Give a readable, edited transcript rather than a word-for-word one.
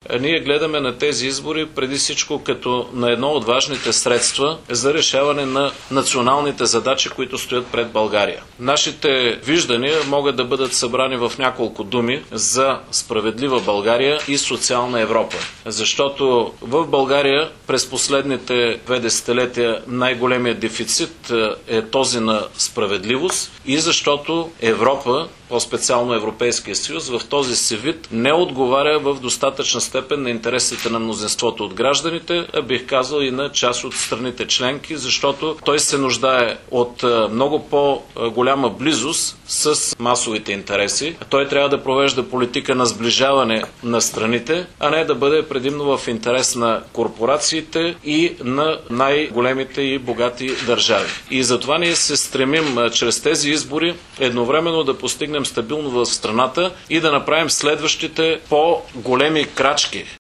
ние гледаме на тези избори преди всичко като на едно от важните средства за решаване на националните задачи, които стоят пред България. Нашите виждания могат да бъдат събрани в няколко думи за справедлива България и социална Европа. Защото в България през последните 2 десетилетия най-големият дефицит е този на справедливост и защото Европа, по-специално Европейския съюз, в този си вид не отговаря в достатъчна степен на интересите на мнозинството от гражданите, а бих казал и на част от страните членки, защото той се нуждае от много по-голяма близост с масовите интереси. Той трябва да провежда политика на сближаване на страните, а не да бъде предимно в интерес на корпорациите и на най-големите и богати държави. И затова ние се стремим чрез тези избори едновременно да постигнем стабилно в страната и да направим следващите по-големи крачки